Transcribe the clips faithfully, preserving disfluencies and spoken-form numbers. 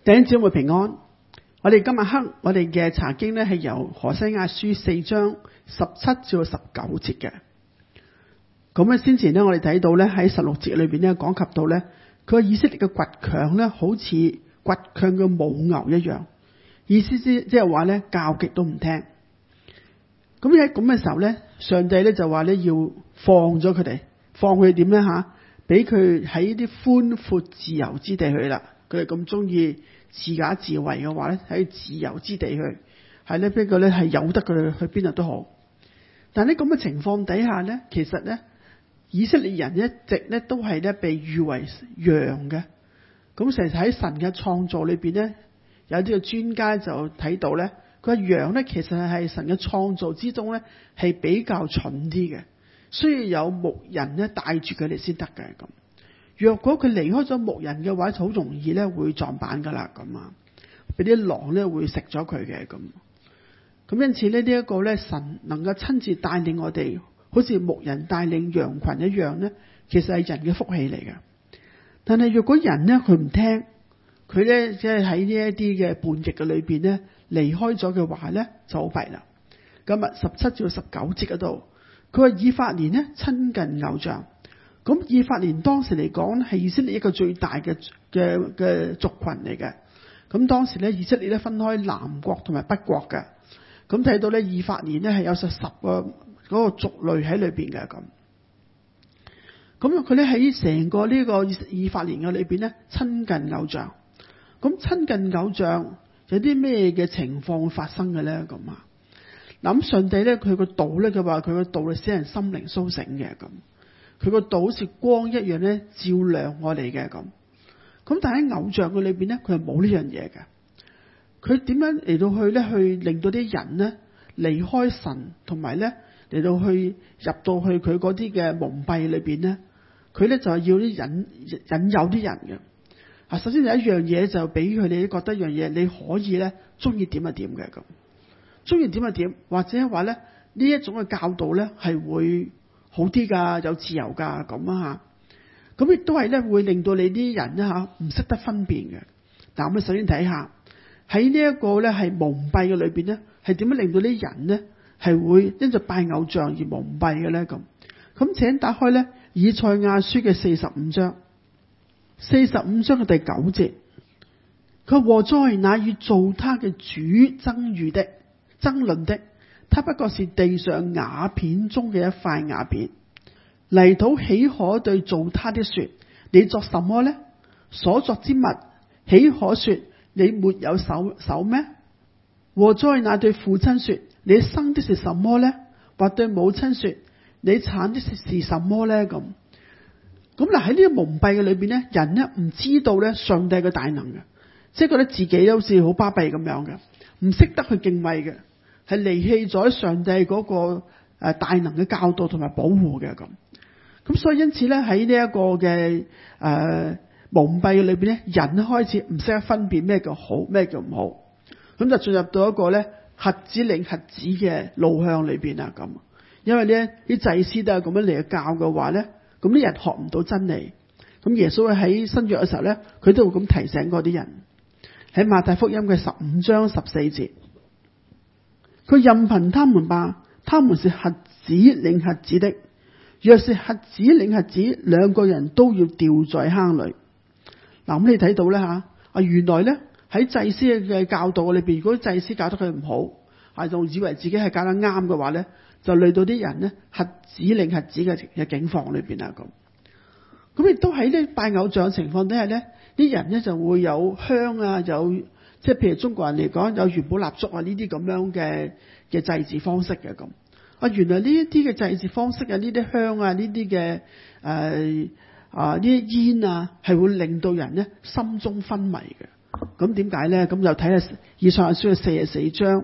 弟兄姊妹平安。我哋今日黑我哋嘅查經呢係由何西阿書四章十七至十九節嘅。咁咧先前呢，我哋睇到呢喺十六節裏邊呢講及到呢，佢話以色列嘅倔強呢好似倔強嘅母牛一樣，意思即即係話呢教極都唔聽。咁喺咁嘅時候呢，上帝呢就話呢要放咗佢哋，放佢點呢？吓，俾佢喺啲寬闊自由之地去啦。佢哋咁中意自假自為嘅話咧，喺自由之地去，係咧，不過咧係由得佢哋去邊度都好。但係喺咁嘅情況底下咧，其實咧以色列人一直咧都係咧被譽為羊嘅。咁成日喺神嘅創造裏邊咧，有啲嘅專家就睇到咧，佢話羊咧其實係神嘅創造之中咧係比較蠢啲嘅，需要有牧人咧帶住佢哋先得嘅咁。若果佢離開咗牧人嘅話，就好容易咧會撞板噶啦咁啊，俾啲狼咧會食咗佢嘅咁。咁因此呢，呢一個咧神能夠親自帶領我哋，好似牧人帶領羊群一樣咧，其實係人嘅福氣嚟嘅。但係若果人咧佢唔聽，佢咧即係喺呢一啲嘅叛逆嘅裏邊咧離開咗嘅話咧就好弊啦。今日十七至十九節嗰度，佢話以法蓮咧親近偶像。咁以法蓮當時嚟講係以色列一個最大嘅嘅嘅族群嚟嘅。咁當時咧以色列咧分開南國同埋北國嘅。咁睇到咧以法蓮咧係有十十個嗰個族類喺裏邊嘅咁。咁佢咧喺成個呢個以法蓮嘅裏邊咧親近偶像。咁親近偶像有啲咩嘅情況會發生嘅咧咁啊？諗上帝咧佢個道咧佢話佢個道係使人心靈甦醒嘅咁。佢個道好似光一樣咧，照亮我哋嘅咁。咁但係喺偶像嘅裏邊咧，佢係冇呢樣嘢嘅。佢點樣嚟到去咧，去令到啲人咧離開神，同埋咧嚟到去入到去佢嗰啲嘅蒙蔽裏邊咧，佢咧就係要啲引引誘啲人嘅。啊，首先有一樣嘢就俾佢哋覺得一樣嘢，你可以咧中意點就點嘅咁，中意點就點，或者話咧呢一種嘅教導咧係會好啲噶，有自由噶咁啊吓，咁亦都係咧會令到你啲人咧吓唔識得分辨嘅。嗱，我哋首先睇下喺呢一個咧係蒙蔽嘅裏邊咧，係點樣令到啲人咧係會因着拜偶像而蒙蔽嘅咧咁。咁請打開咧以賽亞書嘅四十五章，四十五章嘅第九節，佢禍哉那與造他嘅主爭議的爭論的，他不過是地上瓦片中嘅一塊瓦片，泥土豈可對造他的說，你作什麼呢？所作之物豈可說，你沒有手手咩？禍哉那對父親說，你生的是什麼呢？或對母親說，你產的是是什麼呢？咁咁嗱，喺呢個蒙蔽嘅裏邊咧，人咧唔知道咧上帝嘅大能嘅，即係覺得自己好似好巴閉咁樣嘅，唔識得去敬畏嘅。係離棄咗上帝嗰個誒大能嘅教導同埋保護嘅咁，咁所以因此咧喺呢一個嘅誒蒙蔽裏邊咧，人開始唔識得分辨咩叫好，咩叫唔好，咁就進入到一個咧瞎子領瞎子嘅路向裏邊啊咁。因為咧啲祭司都係咁樣嚟教嘅話咧，咁啲人學唔到真理。咁耶穌喺新約嘅時候咧，佢都會咁提醒嗰啲人。喺馬太福音嘅十五章十四節。佢任憑他們吧，他們是瞎子領瞎子的。若是瞎子領瞎子，兩個人都要掉在坑裏。嗱，咁你睇到咧吓，啊原來咧喺祭司嘅教導裏邊，如果祭司教得佢唔好，啊仲以為自己係教得啱嘅話咧，就累到啲人咧瞎子領瞎子嘅嘅境況裏邊啊咁。咁亦都喺呢拜偶像嘅情況底下咧，啲人咧就會有香啊，有。即係譬如中國人嚟講，有元寶蠟燭啊呢啲咁樣嘅嘅祭祀方式嘅咁。啊，原來呢一啲嘅祭祀方式啊，呢啲香啊，呢啲嘅誒啊呢啲煙啊，係會令到人咧心中昏迷嘅。咁點解咧？咁就睇下以賽亞書嘅四十四章，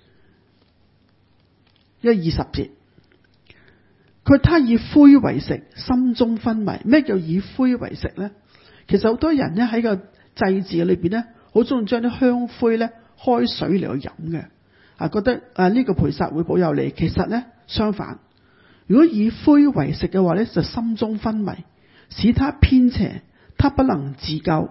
一二十節。佢他以灰為食，心中昏迷。咩叫以灰為食咧？其實好多人咧喺個祭祀裏邊咧。好中意將啲香灰咧開水嚟去飲嘅，啊覺得啊呢個培撒會保佑你。其實咧相反，如果以灰為食嘅話咧，就心中昏迷，使他偏邪，他不能自救，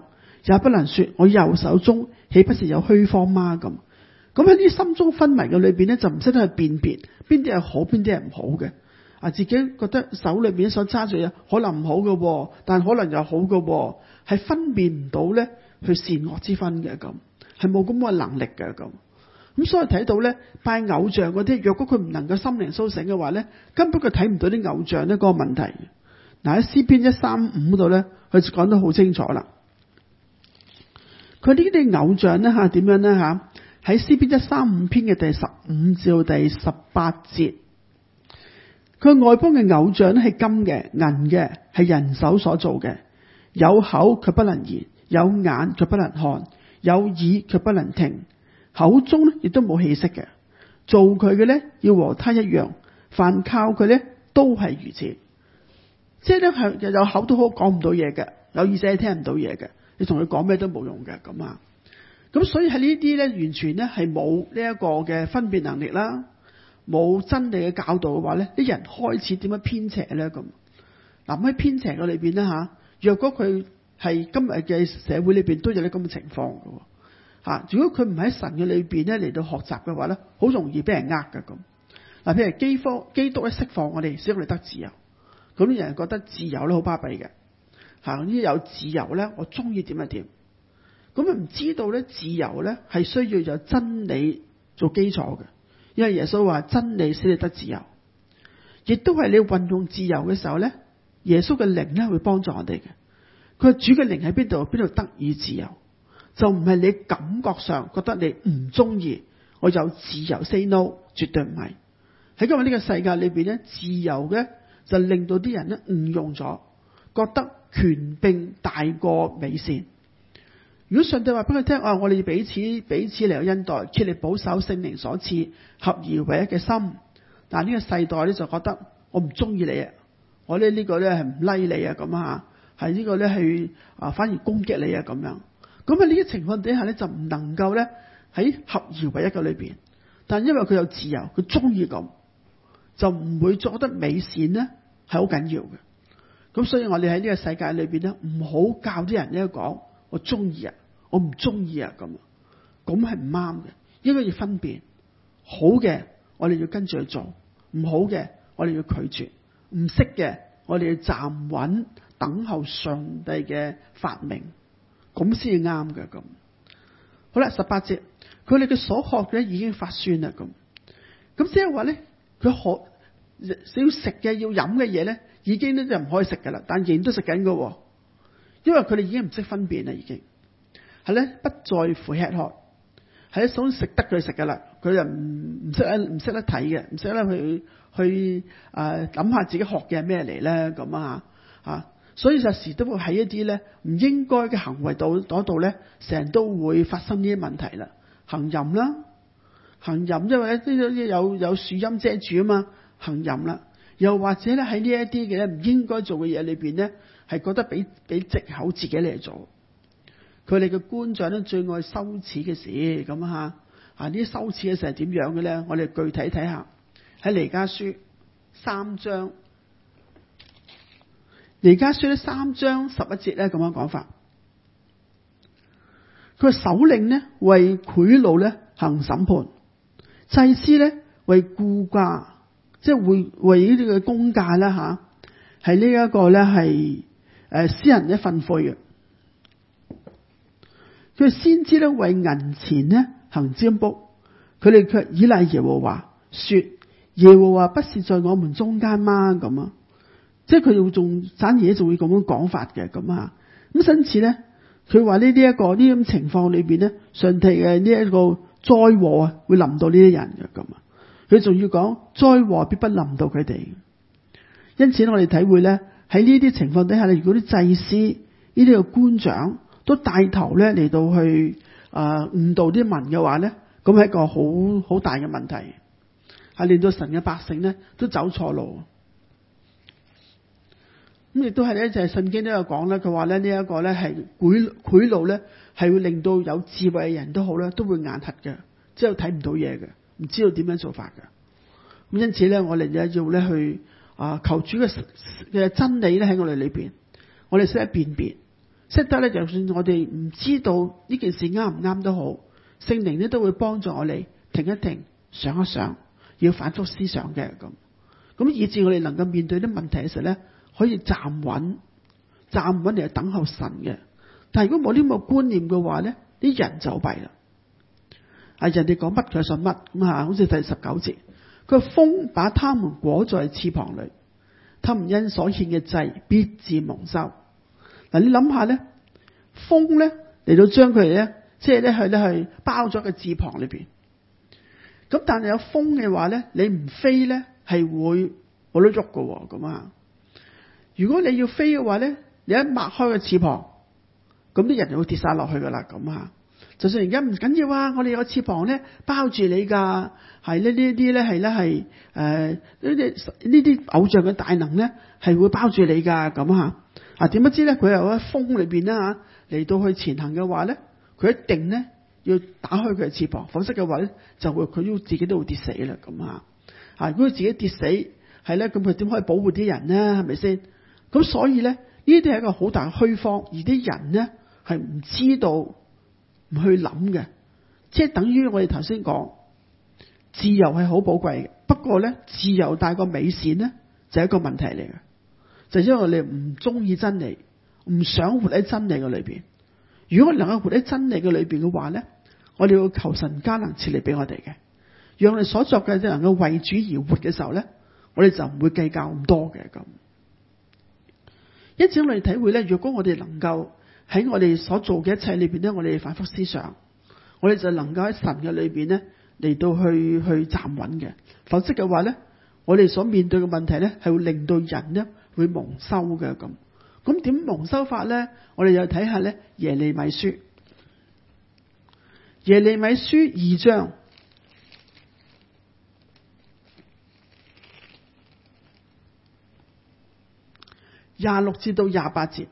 也不能說我右手中豈不是有虛方嗎？咁咁喺呢心中昏迷嘅裏邊咧，就唔識得去辨別邊啲係好，邊啲係唔好嘅。啊，自己覺得手裏邊所揸住嘢可能唔好嘅，但可能又好嘅，係分辨唔到咧去善惡之分嘅，咁係冇咁嘅能力嘅。咁咁所以睇到咧，拜偶像嗰啲，若果佢唔能夠心靈甦醒嘅話咧，根本佢睇唔到啲偶像咧嗰個問題。嗱，喺詩篇一三五度咧，佢就講得好清楚啦。佢呢啲偶像咧吓點樣咧吓？喺詩篇一三五篇嘅第十五至到第十八節，佢外邦嘅偶像咧係金嘅、銀嘅，係人手所做嘅，有口卻不能言，有眼卻不能看，有耳卻不能聽，口中咧亦都冇氣息嘅。做佢嘅咧要和他一樣，凡靠佢咧都係如此。即係咧係有口都好講唔到嘢嘅，有耳仔聽唔到嘢嘅，你同佢講咩都冇用嘅咁啊。咁所以喺呢啲咧完全咧係冇呢一個嘅分辨能力啦，冇真理嘅教導嘅話咧，啲人開始點樣偏邪咧咁。嗱，喺偏邪嘅裏邊咧吓，若果佢係今日嘅社會裏邊都有啲咁嘅情況嘅吓，如果佢唔喺神嘅裏邊咧嚟到學習嘅話咧，好容易俾人呃嘅咁。嗱，譬如基科基督咧釋放我哋，使我哋得自由。咁啲人覺得自由咧好巴閉嘅，吓，呢有自由咧，我中意點就點。咁啊唔知道咧，自由咧係需要有真理做基礎嘅，因為耶穌話真理使你得自由，亦都係你運用自由嘅時候咧，耶穌嘅靈咧會幫助我哋嘅。佢主嘅靈喺邊度？邊度得以自由？就唔係你感覺上覺得你唔中意，我有自由 say no， 絕對唔係。喺今日呢個世界裏邊咧，自由嘅就令到啲人咧誤用咗，覺得權柄大過美善。如果上帝話俾佢聽，啊，我哋要彼此彼此嚟有恩待，竭力保守聖靈所賜合而為一嘅心。但係呢個世代咧就覺得我唔中意你啊，我咧呢個咧係唔 like 你啊咁啊，係呢個咧係啊反而攻擊你啊咁樣。咁喺呢啲情況底下咧就唔能夠咧喺合而為一嘅裏邊。但因為佢有自由，佢中意咁，就唔會覺得美善咧係好緊要嘅。咁所以我哋喺呢個世界裏邊咧，唔好教啲人咧講。我中意啊，我唔中意啊，咁咁係唔啱嘅。應該要分辨好嘅，我哋要跟住去做；唔好嘅，我哋要拒絕；唔識嘅，我哋要站穩，等候上帝嘅發明，咁先至啱嘅。咁好啦，十八節，佢哋嘅所學嘅已經發酸啦。咁咁即係話咧，佢學要食嘅、要飲嘅嘢咧，已經咧就唔可以食噶啦，但仍然都食緊噶。因為佢哋已經唔識分辨啦，已經係咧不在乎吃喝，係一種食得佢食噶啦，佢又唔唔識咧唔識得睇嘅，唔識得去去誒諗下自己學嘅係咩嚟咧咁啊吓，所以有時都會喺一啲咧唔應該嘅行為度嗰度咧，成日都會發生呢啲問題啦，行淫啦，行淫因為咧呢啲有有樹蔭遮住啊嘛，行淫啦，又或者咧喺呢一啲嘅唔應該做嘅嘢裏邊咧。係覺得俾俾藉口自己嚟做，佢哋嘅官長咧最愛羞恥嘅事咁啊！啊呢啲羞恥嘅事係點樣嘅咧？我哋具體睇下喺彌迦書三章，彌迦書咧三章十一節咧咁樣講法，佢話首領咧為賄賂咧行審判，祭司咧為雇價，即係會為呢啲嘅公價啦吓，係呢一個咧係。誒，私人一份費嘅，佢先知咧為銀錢咧行占卜，佢哋卻倚賴耶和華，說耶和華不是在我們中間嗎？咁啊，即係佢又仲反而仲會咁樣講法嘅咁啊。咁因此咧，佢話呢呢一個呢咁情況裏邊咧，上帝嘅呢一個災禍啊，會臨到呢啲人嘅咁啊。佢仲要講災禍必不臨到佢哋，因此我哋體會咧。喺呢啲情況底下，如果啲祭司呢啲嘅官長都帶頭咧嚟到去啊誤導啲民嘅話咧，咁係一個好好大嘅問題，係令到神嘅百姓咧都走錯路。咁亦都係咧，就係聖經都有講咧，佢話咧呢一個咧係賄賄賂咧係會令到有智慧嘅人都好咧都會眼瞎嘅，即係睇唔到嘢嘅，唔知道點樣做法嘅。咁因此咧，我哋咧要咧去。啊！求主嘅嘅真理咧喺我哋裏邊，我哋識得辨別， 識得咧，就算我哋唔知道呢件事啱唔啱都好，聖靈咧都會幫助我哋停一停，想一想，要反覆思想嘅咁。咁以致我哋能夠面對啲問題嘅時候咧，可以站穩，站穩嚟等候神嘅。但係如果冇呢個觀念嘅話咧，啲人就弊啦。啊，人哋講乜佢信乜咁啊？好似第十九節，佢風把他們裹在翅膀裏，他們因所獻嘅祭必致蒙羞。嗱，你諗下咧，風咧嚟到將佢哋咧，即係咧去咧去包咗個翅膀裏邊。咁但係有風嘅話咧，你唔飛咧係會冇得喐㗎咁啊。如果你要飛嘅話咧，你一擘開個翅膀，咁啲人就會跌晒落去噶啦咁啊。就算而家唔緊要啊，我哋有個翅膀咧包住你噶，係呢呢啲咧係咧係誒呢啲呢啲偶像嘅大能咧係會包住你噶咁啊。啊，點不知咧佢又喺風裏邊啦吓嚟到去前行嘅話咧，佢一定咧要打開佢嘅翅膀，否則嘅話咧就會佢都自己都會跌死啦咁啊。啊，如果佢自己跌死係咧，咁佢點可以保護啲人咧？係咪先？咁所以咧呢啲係一個好大嘅虛謊，而啲人咧係唔知道唔去諗嘅，即係等於我哋頭先講自由係好寶貴嘅，不過咧自由大過美善咧就係一個問題嚟嘅。就因為我哋唔中意真理，唔想活喺真理嘅裏邊。如果我能夠活喺真理嘅裏邊嘅話咧，我哋要求神加能賜嚟俾我哋嘅，讓我哋所作嘅能夠為主而活嘅時候咧，我哋就唔會計較咁多嘅咁。因此我哋體會咧，若果我哋能夠喺我哋所做嘅一切裏邊咧，我哋反覆思想，我哋就能夠喺神嘅裏邊咧嚟到去去站穩嘅。否則嘅話咧，我哋所面對嘅問題咧係會令到人咧會蒙羞嘅咁。咁點蒙羞法咧？我哋又睇下咧耶利米書，耶利米書二章廿六至到廿八節。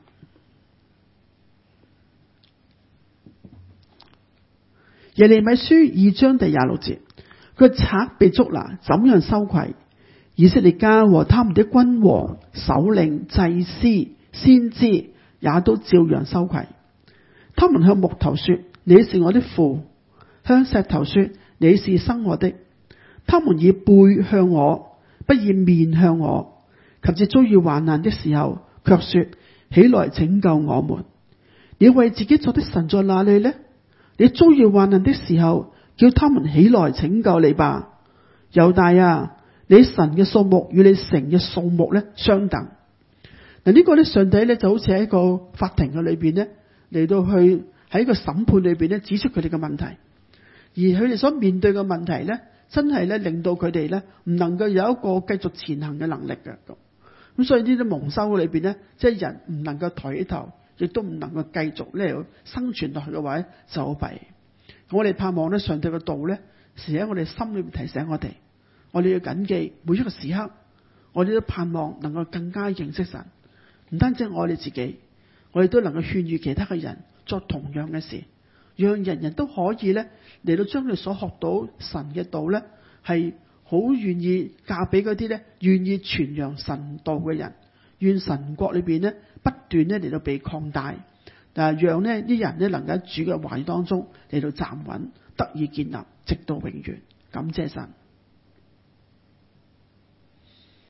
耶利米書二章第廿六節，佢賊被捉拿，怎樣羞愧？以色列家和他們的君王、首領、祭司、先知也都照樣羞愧。他們向木頭說：你是我的父；向石頭說：你是生我的。他們以背向我，不以面向我。及至遭遇患難的時候，卻說：起來拯救我們。你為自己作的神在哪裏呢？你遭遇患難的時候，叫他們起來拯救你吧。猶大啊，你神嘅數目與你城嘅數目咧相等。嗱，呢個咧上帝咧就好似喺一個法庭嘅裏邊咧嚟到去喺一個審判裏邊咧指出佢哋嘅問題，而佢哋所面對嘅問題咧真係咧令到佢哋咧唔能夠有一個繼續前行嘅能力嘅咁。咁所以呢啲蒙羞裏邊咧，即係人唔能夠抬起頭，亦都唔能夠繼續咧生存落去嘅話咧就好弊。我哋盼望咧上帝嘅道咧時喺我哋心裏邊提醒我哋，我哋要謹記每一個時刻，我哋都盼望能夠更加認識神。唔單止我哋自己，我哋都能夠勸喻其他嘅人作同樣嘅事，讓人人都可以咧嚟到將佢所學到神嘅道咧係好願意教俾嗰啲咧願意傳揚神道嘅人。願神國裏邊咧不斷咧嚟到被擴大，但係讓呢啲人咧能夠喺主嘅話語當中嚟到站穩，得以建立，直到永遠。感謝神。